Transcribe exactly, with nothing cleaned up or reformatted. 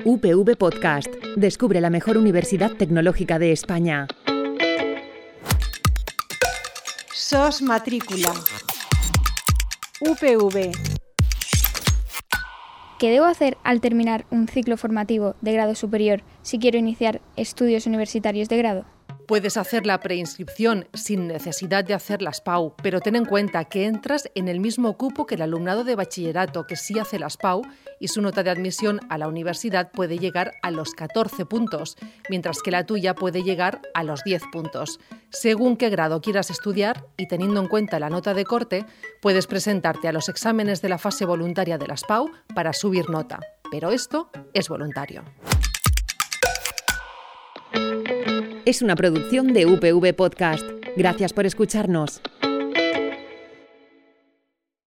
U P V Podcast. Descubre la mejor universidad tecnológica de España. S O S Matrícula. U P V. ¿Qué debo hacer al terminar un ciclo formativo de grado superior si quiero iniciar estudios universitarios de grado? Puedes hacer la preinscripción sin necesidad de hacer las P A U, pero ten en cuenta que entras en el mismo cupo que el alumnado de bachillerato que sí hace las P A U y su nota de admisión a la universidad puede llegar a los catorce puntos, mientras que la tuya puede llegar a los diez puntos. Según qué grado quieras estudiar y teniendo en cuenta la nota de corte, puedes presentarte a los exámenes de la fase voluntaria de las P A U para subir nota, pero esto es voluntario. Es una producción de U P V Podcast. Gracias por escucharnos.